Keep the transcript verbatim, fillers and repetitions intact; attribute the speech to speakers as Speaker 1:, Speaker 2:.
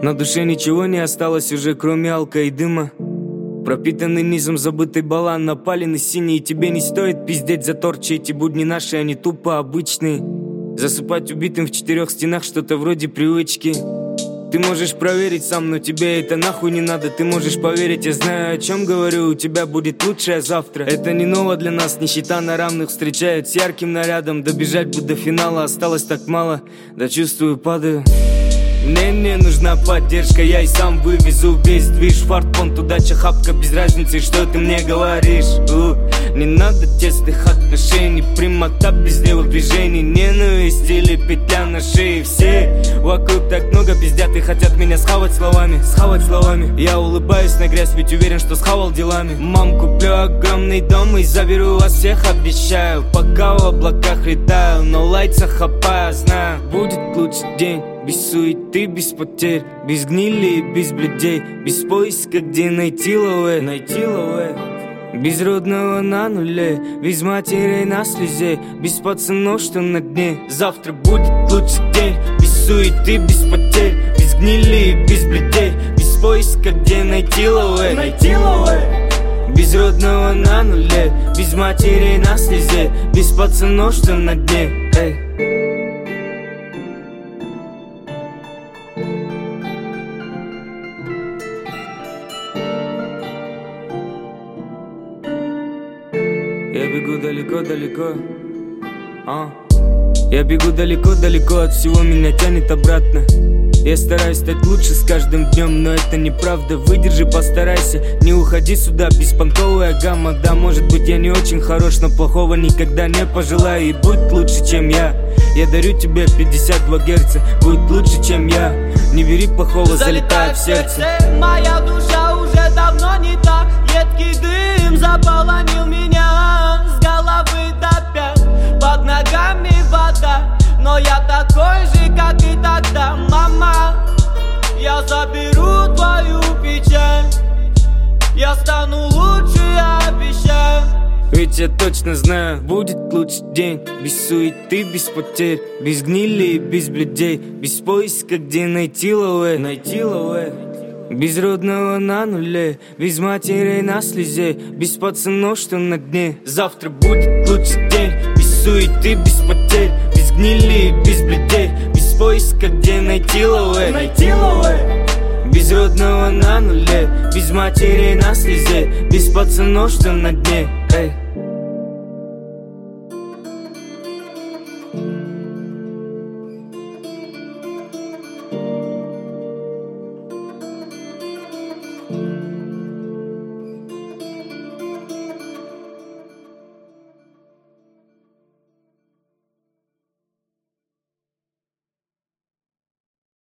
Speaker 1: На душе ничего не осталось уже, кроме алка и дыма. Пропитанный низом забытый балан, напаленный синий. И тебе не стоит пиздеть за торчи. Эти будни наши, они тупо обычные. Засыпать убитым в четырех стенах, что-то вроде привычки. Ты можешь проверить сам, но тебе это нахуй не надо. Ты можешь поверить, я знаю, о чем говорю. У тебя будет лучшее завтра. Это не ново для нас, нищета на равных встречают с ярким нарядом. Добежать бы до финала, осталось так мало. Да чувствую, падаю. Мне не нужна поддержка, я и сам вывезу весь движ. Фарт, понт, удача, хапка, без разницы, что ты мне говоришь. У, не надо тесных отношений, прямота без левых движений. Ненависть или петля на шее. Все вокруг так много пиздят и хотят меня схавать словами, схавать словами. Я улыбаюсь на грязь, ведь уверен, что схавал делами. Мам, куплю огромный дом и заберу вас всех, обещаю. Пока в облаках летаю, но лайца хапаю, знаю. Будет лучший день. Без суеты, без потерь, без гнили и без бледей. Без поиска, где найти лове, найти лове. Без родного на нуле, без матерей на слезе. Без пацанов, что на дне. Завтра будет лучший день. Без суеты, без потерь, без гнили и без бледей. Без поиска, где найти лове, найти лове. Без родного на нуле, без матерей на слезе. Без пацанов, что на дне. Эй. Я бегу далеко-далеко, а. Я бегу далеко-далеко, от всего меня тянет обратно. Я стараюсь стать лучше с каждым днем, но это неправда. Выдержи, постарайся, не уходи сюда, беспонтовая гамма. Да, может быть, я не очень хорош, но плохого никогда не пожелаю. И будь лучше, чем я. Я дарю тебе пятьдесят два герца, будь лучше, чем я. Не бери плохого, залетай в сердце.
Speaker 2: Моя душа уже давно не та. Едкий дым заполонил меня с головы до пят. Под ногами вода, но я такой же, как и тогда. Мама, я заберу твою печаль. Я стану лучше, обещаю.
Speaker 1: Ведь я точно знаю, будет лучший день. Без суеты, без потерь, без гнили и без бледей. Без поиска, где найти лове, найти лове. Без родного на нуле, без матерей на слезе. Без пацанов, что на дне. Завтра будет лучший день. Без суеты, без потерь, без гнили и без бледей. Без поиска, где найти лове, найти лове. Без родного на нуле, без матерей на слезе. Без пацанов, что на дне.